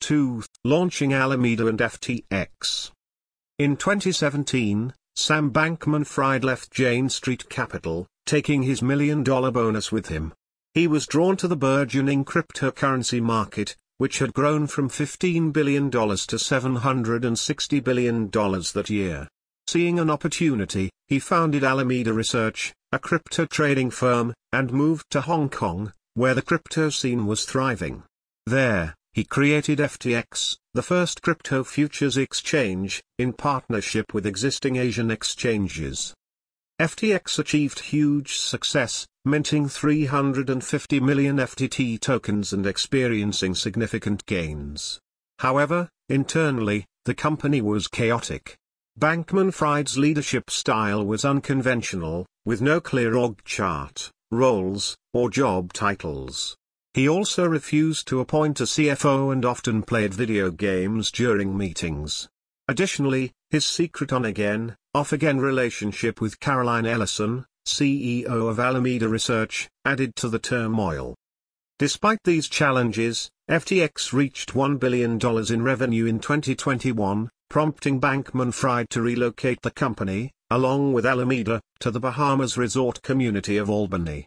2002, launching Alameda and FTX. In 2017, Sam Bankman-Fried left Jane Street Capital, taking his $1 million bonus with him. He was drawn to the burgeoning cryptocurrency market, which had grown from $15 billion to $760 billion that year. Seeing an opportunity, he founded Alameda Research, a crypto trading firm, and moved to Hong Kong, where the crypto scene was thriving. There, he created FTX, the first crypto futures exchange, in partnership with existing Asian exchanges. FTX achieved huge success, minting 350 million FTT tokens and experiencing significant gains. However, internally, the company was chaotic. Bankman-Fried's leadership style was unconventional, with no clear org chart, roles, or job titles. He also refused to appoint a CFO and often played video games during meetings. Additionally, his secret on-again, off-again relationship with Caroline Ellison, CEO of Alameda Research, added to the turmoil. Despite these challenges, FTX reached $1 billion in revenue in 2021, prompting Bankman-Fried to relocate the company, along with Alameda, to the Bahamas resort community of Albany.